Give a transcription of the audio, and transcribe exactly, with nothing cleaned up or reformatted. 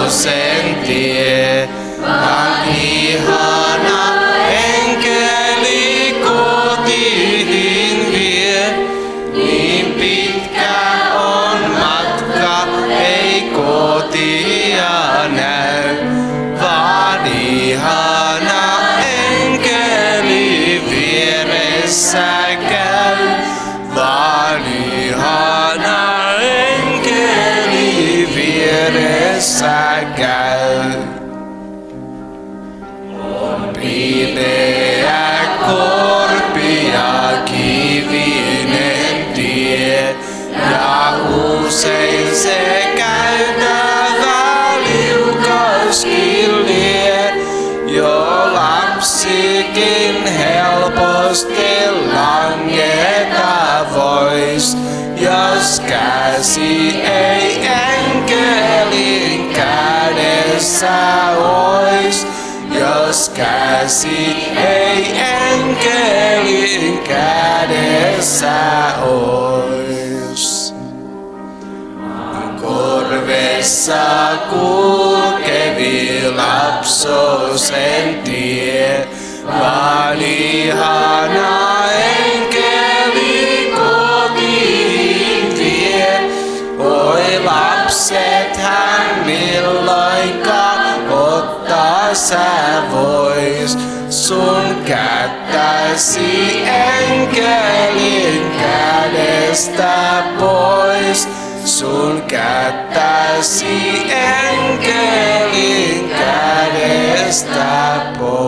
sen tie, vaan ihana enkeli kotiin vie. Niin pitkä on matka, ei kotia näy, vaan ihana enkeli vieressä käy, vaan ihana enkeli vieressä käy. On pimeä korpi ja kivinen tie, ja usein se käytävä liukaskin lie, jo lapsikin helposti langeta vois, jos käsi ei enkelin kädessä ois, jos käsi ei enkelin kädessä ois. Korvessa kulkevi lapsosen tie, vaan ihana enkeli kotiin vie. Oi lapset, hän milloinkaan ottaa sä vois sun kättäsi enkelin kädestä pois. Sun kättäsi enkelin kädestä pois.